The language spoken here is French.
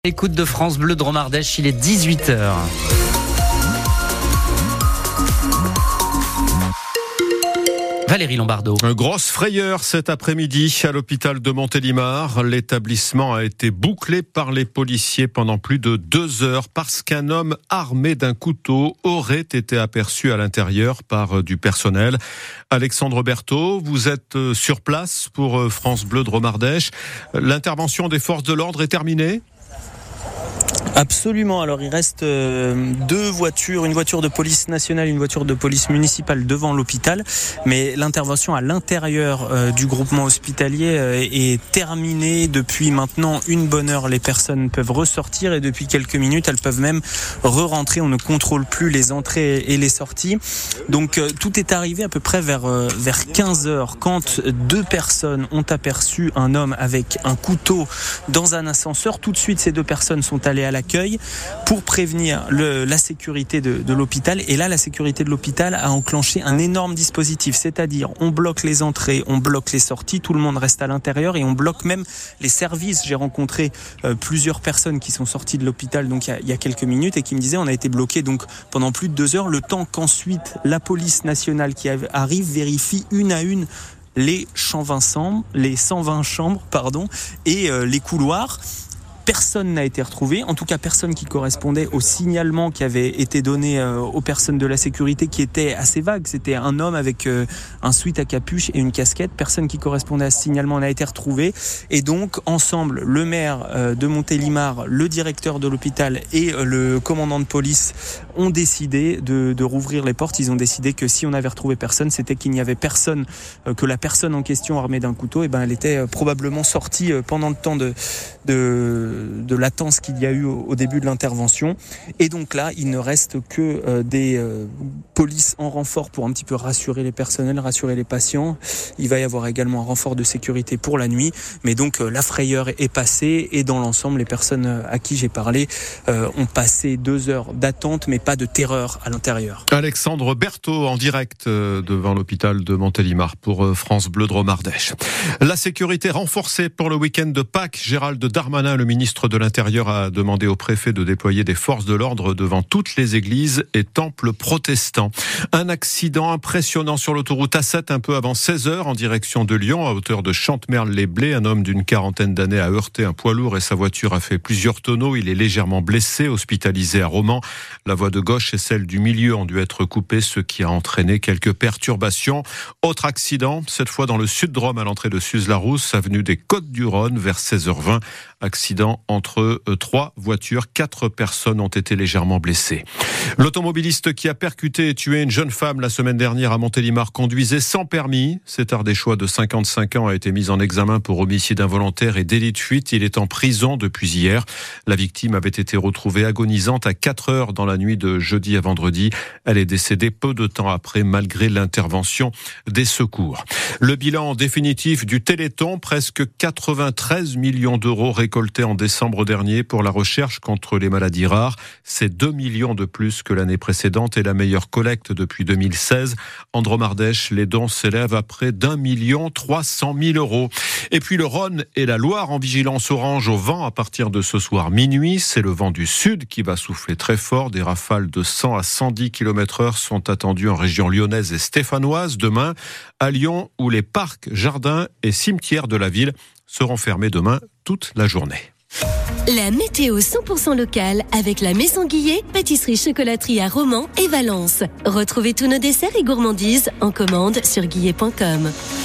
Écoute de France Bleu de Romardèche, il est 18h. Valérie Lombardo. Grosse frayeur cet après-midi à l'hôpital de Montélimar. L'établissement a été bouclé par les policiers pendant plus de 2 heures parce qu'un homme armé d'un couteau aurait été aperçu à l'intérieur par du personnel. Alexandre Berthaud, vous êtes sur place pour France Bleu de Romardèche. L'intervention des forces de l'ordre est terminée ? Absolument. Alors il reste 2 voitures, une voiture de police nationale, une voiture de police municipale devant l'hôpital. Mais l'intervention à l'intérieur du groupement hospitalier est terminée depuis maintenant une bonne heure. Les personnes peuvent ressortir et depuis quelques minutes, elles peuvent même re-rentrer. On ne contrôle plus les entrées et les sorties. Donc tout est arrivé à peu près vers 15h quand 2 personnes ont aperçu un homme avec un couteau dans un ascenseur. Tout de suite, ces 2 personnes sont allées à l'accueil pour prévenir la sécurité de l'hôpital. Et là, la sécurité de l'hôpital a enclenché un énorme dispositif, c'est-à-dire on bloque les entrées, on bloque les sorties, tout le monde reste à l'intérieur et on bloque même les services. J'ai rencontré plusieurs personnes qui sont sorties de l'hôpital donc il y a quelques minutes et qui me disaient on a été bloqué donc pendant plus de 2 heures, le temps qu'ensuite la police nationale qui arrive vérifie une à une les 120 chambres et les couloirs. Personne n'a été retrouvé, en tout cas personne qui correspondait au signalement qui avait été donné aux personnes de la sécurité qui était assez vague. C'était un homme avec un sweat à capuche et une casquette. Personne qui correspondait à ce signalement n'a été retrouvé. Et donc ensemble, le maire de Montélimar, le directeur de l'hôpital et le commandant de police ont décidé de rouvrir les portes. Ils ont décidé que si on avait retrouvé personne, c'était qu'il n'y avait personne, que la personne en question armée d'un couteau, elle était probablement sortie pendant le temps de latence qu'il y a eu au début de l'intervention. Et donc là, il ne reste que des polices en renfort pour un petit peu rassurer les personnels, rassurer les patients. Il va y avoir également un renfort de sécurité pour la nuit. Mais donc la frayeur est passée et dans l'ensemble, les personnes à qui j'ai parlé ont passé 2 heures d'attente, mais pas de terreur à l'intérieur. Alexandre Berthaud en direct devant l'hôpital de Montélimar pour France Bleu de Romardèche. La sécurité renforcée pour le week-end de Pâques. Gérald Darmanin, le ministre de l'Intérieur, a demandé au préfet de déployer des forces de l'ordre devant toutes les églises et temples protestants. Un accident impressionnant sur l'autoroute A7 un peu avant 16h en direction de Lyon, à hauteur de Chantemerle-les-Blés. Un homme d'une 40aine d'années a heurté un poids lourd et sa voiture a fait plusieurs tonneaux. Il est légèrement blessé, hospitalisé à Romans. La voie de gauche et celle du milieu ont dû être coupées, ce qui a entraîné quelques perturbations. Autre accident, cette fois dans le sud de Rome, à l'entrée de Suze-la-Rousse, avenue des Côtes-du-Rhône, vers 16h20. Accident entre 3 voitures, 4 personnes ont été légèrement blessées. L'automobiliste qui a percuté et tué une jeune femme la semaine dernière à Montélimar conduisait sans permis. Cet Ardéchois de 55 ans a été mis en examen pour homicide involontaire et délit de fuite. Il est en prison depuis hier. La victime avait été retrouvée agonisante à 4 heures dans la nuit de jeudi à vendredi. Elle est décédée peu de temps après, malgré l'intervention des secours. Le bilan définitif du Téléthon, presque 93 millions d'euros récoltés en décembre dernier pour la recherche contre les maladies rares. C'est 2 millions de plus que l'année précédente et la meilleure collecte depuis 2016. En Romardèche, les dons s'élèvent à près d'1 300 000 euros. Et puis le Rhône et la Loire en vigilance orange au vent à partir de ce soir minuit. C'est le vent du sud qui va souffler très fort. Des rafales de 100 à 110 km/h sont attendues en région lyonnaise et stéphanoise demain. À Lyon, où les parcs, jardins et cimetières de la ville seront fermés demain toute la journée. La météo 100% locale avec la Maison Guillet, pâtisserie chocolaterie à Romans et Valence. Retrouvez tous nos desserts et gourmandises en commande sur guillet.com.